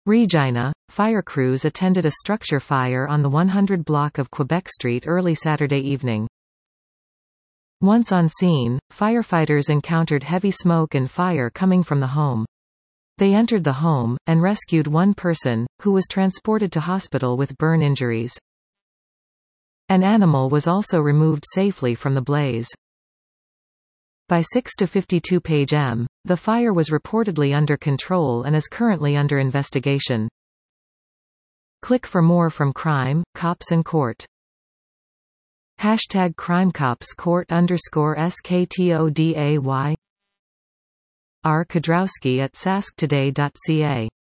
Regina, fire crews attended a structure fire on the 100 block of Quebec Street early Saturday evening. Once on scene, firefighters encountered heavy smoke and fire coming from the home. They entered the home, and rescued one person, who was transported to hospital with burn injuries. An animal was also removed safely from the blaze. By 6:52 p.m., the fire was reportedly under control and is currently under investigation. Click for more from Crime, Cops and Court. #CrimeCopsCourt_SKTODAY R. Kodrowski at sasktoday.ca